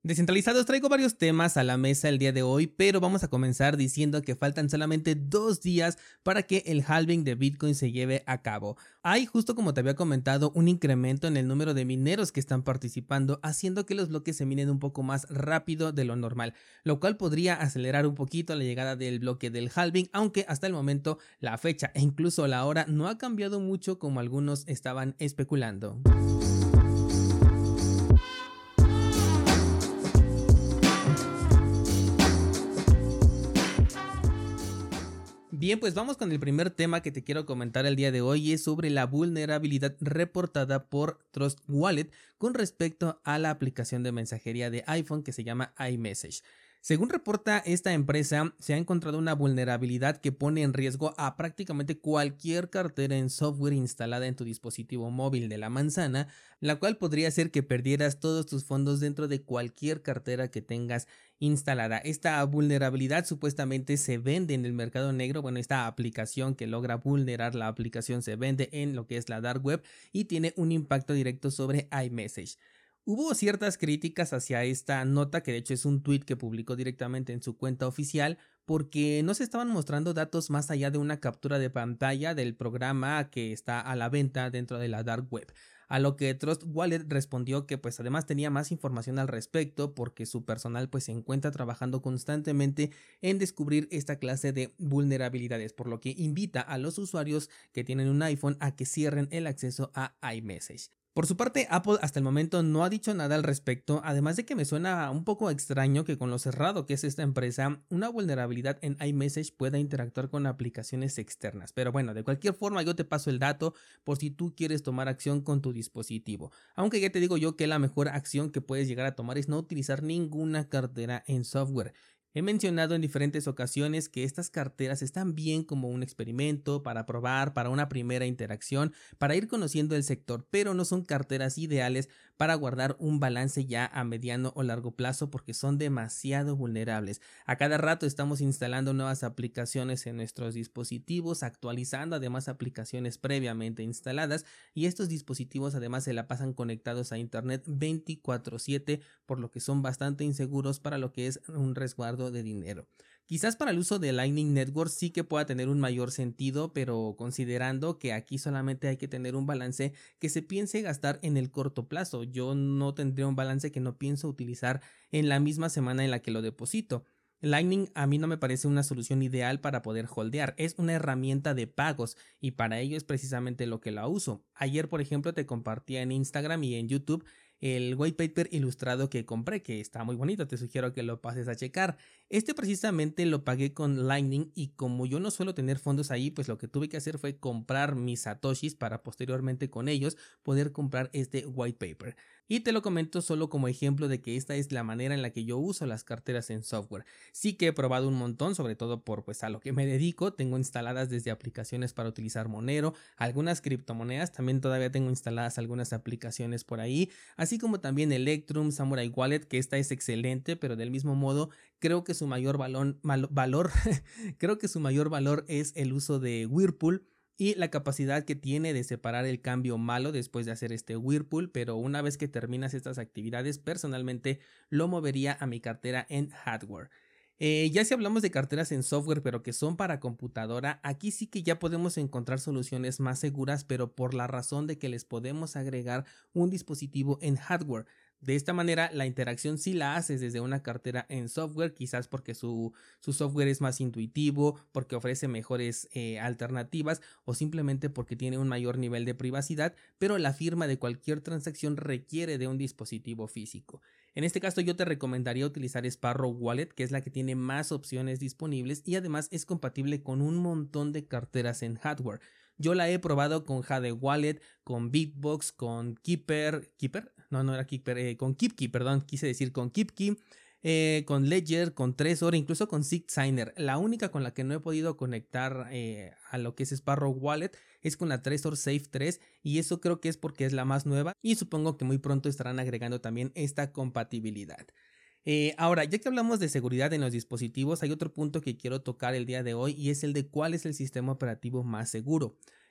Descentralizados, traigo varios temas a la mesa el día de hoy, pero vamos a comenzar diciendo que faltan solamente 2 días para que el halving de Bitcoin se lleve a cabo. Hay, justo como te había comentado, un incremento en el número de mineros que están participando, haciendo que los bloques se minen un poco más rápido de lo normal, lo cual podría acelerar un poquito la llegada del bloque del halving, aunque hasta el momento la fecha e incluso la hora no ha cambiado mucho como algunos estaban especulando. Bien, pues vamos con el primer tema que te quiero comentar el día de hoy, y es sobre la vulnerabilidad reportada por Trust Wallet con respecto a la aplicación de mensajería de iPhone que se llama iMessage. Según reporta esta empresa, se ha encontrado una vulnerabilidad que pone en riesgo a prácticamente cualquier cartera en software instalada en tu dispositivo móvil de la manzana, la cual podría hacer que perdieras todos tus fondos dentro de cualquier cartera que tengas instalada. Esta vulnerabilidad supuestamente se vende en el mercado negro. Bueno, esta aplicación que logra vulnerar la aplicación se vende en lo que es la dark web y tiene un impacto directo sobre iMessage. Hubo ciertas críticas hacia esta nota, que de hecho es un tweet que publicó directamente en su cuenta oficial, porque no se estaban mostrando datos más allá de una captura de pantalla del programa que está a la venta dentro de la dark web. A lo que Trust Wallet respondió que pues además tenía más información al respecto, porque su personal pues se encuentra trabajando constantemente en descubrir esta clase de vulnerabilidades, por lo que invita a los usuarios que tienen un iPhone a que cierren el acceso a iMessage. Por su parte, Apple hasta el momento no ha dicho nada al respecto, además de que me suena un poco extraño que con lo cerrado que es esta empresa, una vulnerabilidad en iMessage pueda interactuar con aplicaciones externas. Pero bueno, de cualquier forma yo te paso el dato por si tú quieres tomar acción con tu dispositivo. Aunque ya te digo yo que la mejor acción que puedes llegar a tomar es no utilizar ninguna cartera en software. He mencionado en diferentes ocasiones que estas carteras están bien como un experimento, para probar, para una primera interacción, para ir conociendo el sector, pero no son carteras ideales para guardar un balance ya a mediano o largo plazo, porque son demasiado vulnerables. A cada rato estamos instalando nuevas aplicaciones en nuestros dispositivos, actualizando además aplicaciones previamente instaladas, y estos dispositivos además se la pasan conectados a internet 24/7, por lo que son bastante inseguros para lo que es un resguardo de dinero. Quizás para el uso de Lightning Network sí que pueda tener un mayor sentido, pero considerando que aquí solamente hay que tener un balance que se piense gastar en el corto plazo. Yo no tendría un balance que no pienso utilizar en la misma semana en la que lo deposito. Lightning a mí no me parece una solución ideal para poder holdear, es una herramienta de pagos y para ello es precisamente lo que la uso. Ayer, por ejemplo, te compartía en Instagram y en YouTube el white paper ilustrado que compré, que está muy bonito, te sugiero que lo pases a checar. Este precisamente lo pagué con Lightning, y como yo no suelo tener fondos ahí, pues lo que tuve que hacer fue comprar mis satoshis para posteriormente con ellos poder comprar este white paper. Y te lo comento solo como ejemplo de que esta es la manera en la que yo uso las carteras en software. Sí que he probado un montón, sobre todo por pues a lo que me dedico. Tengo instaladas desde aplicaciones para utilizar Monero, algunas criptomonedas, también todavía tengo instaladas algunas aplicaciones por ahí, así como también Electrum, Samurai Wallet, que esta es excelente, pero del mismo modo creo que su mayor valor creo que su mayor valor es el uso de Whirlpool y la capacidad que tiene de separar el cambio malo después de hacer este Whirlpool. Pero una vez que terminas estas actividades, personalmente lo movería a mi cartera en hardware. Ya si hablamos de carteras en software pero que son para computadora, aquí sí que ya podemos encontrar soluciones más seguras, pero por la razón de que les podemos agregar un dispositivo en hardware. De esta manera la interacción sí la haces desde una cartera en software, quizás porque su software es más intuitivo, porque ofrece mejores alternativas, o simplemente porque tiene un mayor nivel de privacidad, pero la firma de cualquier transacción requiere de un dispositivo físico. En este caso yo te recomendaría utilizar Sparrow Wallet, que es la que tiene más opciones disponibles y además es compatible con un montón de carteras en hardware. Yo la he probado con Jade Wallet, con Bitbox, con Keeper, no era Keeper, con KeepKey, perdón, quise decir con KeepKey, con Ledger, con Trezor, incluso con SigSigner. La única con la que no he podido conectar a lo que es Sparrow Wallet es con la Trezor Safe 3, y eso creo que es porque es la más nueva y supongo que muy pronto estarán agregando también esta compatibilidad. Ahora, ya que hablamos de seguridad en los dispositivos, hay otro punto que quiero tocar el día de hoy, y es el de cuál es el sistema operativo más seguro.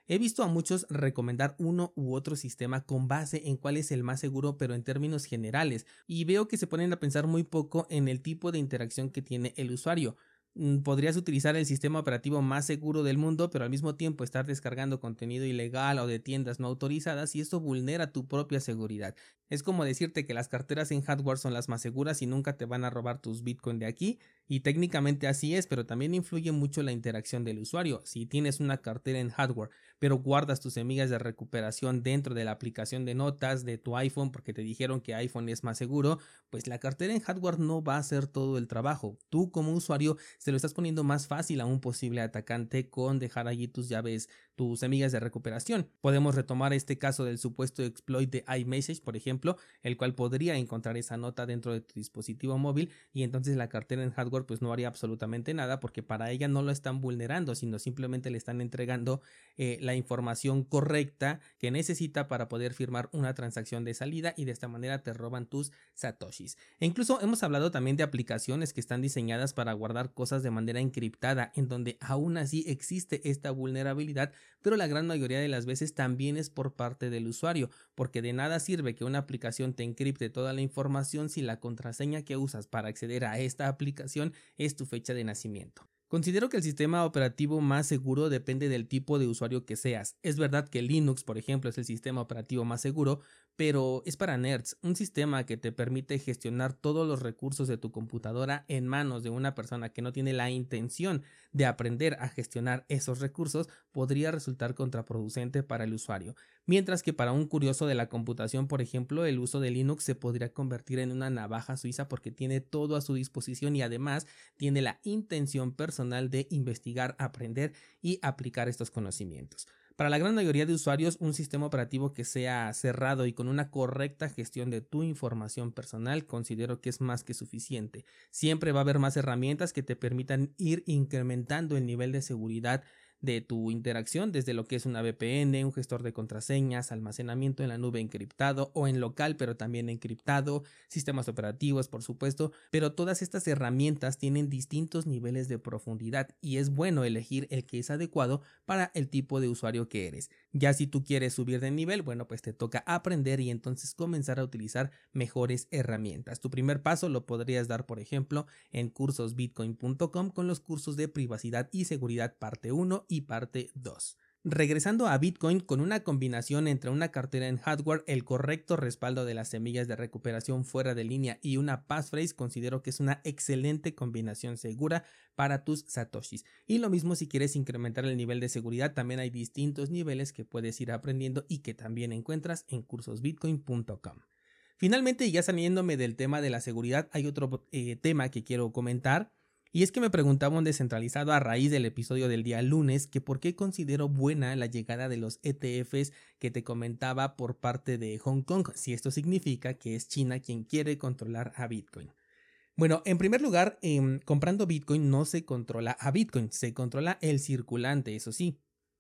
He visto a muchos recomendar uno u otro sistema con base en cuál es el más seguro, pero en términos generales, y veo que se ponen a pensar muy poco en el tipo de interacción que tiene el usuario. Podrías utilizar el sistema operativo más seguro del mundo, pero al mismo tiempo estar descargando contenido ilegal o de tiendas no autorizadas, y esto vulnera tu propia seguridad. Es como decirte que las carteras en hardware son las más seguras y nunca te van a robar tus Bitcoin de aquí, y técnicamente así es, pero también influye mucho la interacción del usuario. Si tienes una cartera en hardware, pero guardas tus semillas de recuperación dentro de la aplicación de notas de tu iPhone porque te dijeron que iPhone es más seguro, pues la cartera en hardware no va a hacer todo el trabajo. Tú como usuario se lo estás poniendo más fácil a un posible atacante con dejar allí tus llaves, tus semillas de recuperación. Podemos retomar este caso del supuesto exploit de iMessage, por ejemplo, el cual podría encontrar esa nota dentro de tu dispositivo móvil, y entonces la cartera en hardware pues no haría absolutamente nada, porque para ella no lo están vulnerando, sino simplemente le están entregando la información correcta que necesita para poder firmar una transacción de salida, y de esta manera te roban tus satoshis. E incluso hemos hablado también de aplicaciones que están diseñadas para guardar cosas de manera encriptada, en donde aún así existe esta vulnerabilidad, pero la gran mayoría de las veces también es por parte del usuario, porque de nada sirve que una aplicación te encripte toda la información si la contraseña que usas para acceder a esta aplicación es tu fecha de nacimiento. Considero que el sistema operativo más seguro depende del tipo de usuario que seas. Es verdad que Linux, por ejemplo, es el sistema operativo más seguro, pero es para nerds. Un sistema que te permite gestionar todos los recursos de tu computadora en manos de una persona que no tiene la intención de aprender a gestionar esos recursos podría resultar contraproducente para el usuario. Mientras que para un curioso de la computación, por ejemplo, el uso de Linux se podría convertir en una navaja suiza porque tiene todo a su disposición y además tiene la intención personal de investigar, aprender y aplicar estos conocimientos. Para la gran mayoría de usuarios, un sistema operativo que sea cerrado y con una correcta gestión de tu información personal considero que es más que suficiente. Siempre va a haber más herramientas que te permitan ir incrementando el nivel de seguridad de tu interacción, desde lo que es una VPN, un gestor de contraseñas, almacenamiento en la nube encriptado o en local pero también encriptado, sistemas operativos por supuesto, pero todas estas herramientas tienen distintos niveles de profundidad y es bueno elegir el que es adecuado para el tipo de usuario que eres. Ya si tú quieres subir de nivel, bueno, pues te toca aprender y entonces comenzar a utilizar mejores herramientas. Tu primer paso lo podrías dar, por ejemplo, en cursosbitcoin.com con los cursos de privacidad y seguridad parte 1 y parte 2. Regresando a Bitcoin, con una combinación entre una cartera en hardware, el correcto respaldo de las semillas de recuperación fuera de línea y una passphrase, considero que es una excelente combinación segura para tus satoshis. Y lo mismo si quieres incrementar el nivel de seguridad, también hay distintos niveles que puedes ir aprendiendo y que también encuentras en cursosbitcoin.com. Finalmente, ya saliéndome del tema de la seguridad, hay otro tema que quiero comentar. Y es que me preguntaba un descentralizado a raíz del episodio del día lunes que por qué considero buena la llegada de los ETFs que te comentaba por parte de Hong Kong, si esto significa que es China quien quiere controlar a Bitcoin. Bueno, en primer lugar, comprando Bitcoin no se controla a Bitcoin, se controla el circulante, eso sí.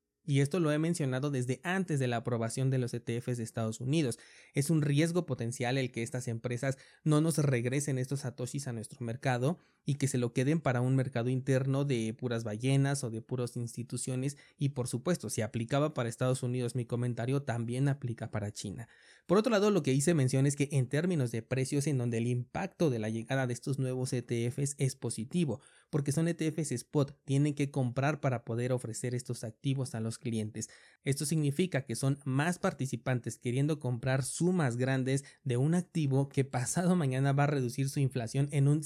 Y esto lo he mencionado desde antes de la aprobación de los ETFs de Estados Unidos. Es un riesgo potencial el que estas empresas no nos regresen estos satoshis a nuestro mercado y que se lo queden para un mercado interno de puras ballenas o de puras instituciones, y por supuesto, si aplicaba para Estados Unidos mi comentario, también aplica para China. Por otro lado, lo que hice mención es que en términos de precios, en donde el impacto de la llegada de estos nuevos ETFs es positivo, porque son ETFs spot, tienen que comprar para poder ofrecer estos activos a los clientes. Esto significa que son más participantes queriendo comprar sumas grandes de un activo que pasado mañana va a reducir su inflación en un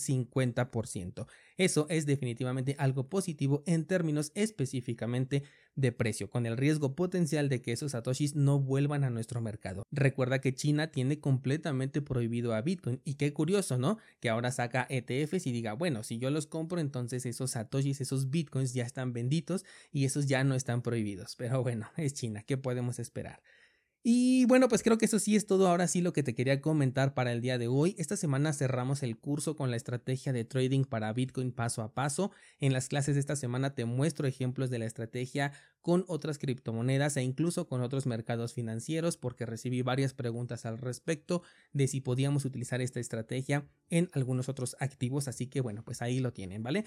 50%. Eso es definitivamente algo positivo en términos específicamente de precio, con el riesgo potencial de que esos satoshis no vuelvan a nuestro mercado. Recuerda que China tiene completamente prohibido a Bitcoin, y qué curioso, ¿no? Que ahora saca ETFs y diga, bueno, si yo los compro, entonces esos satoshis, esos Bitcoins ya están benditos y esos ya no están prohibidos. Pero bueno, es China, ¿qué podemos esperar? Y bueno, pues creo que eso sí es todo. Ahora sí lo que te quería comentar para el día de hoy. Esta semana cerramos el curso con la estrategia de trading para Bitcoin paso a paso. En las clases de esta semana te muestro ejemplos de la estrategia con otras criptomonedas e incluso con otros mercados financieros, porque recibí varias preguntas al respecto de si podíamos utilizar esta estrategia en algunos otros activos. Así que bueno, pues ahí lo tienen, ¿vale?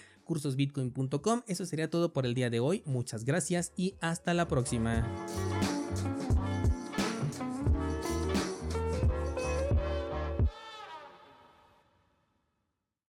Cursosbitcoin.com. Eso sería todo por el día de hoy. Muchas gracias y hasta la próxima.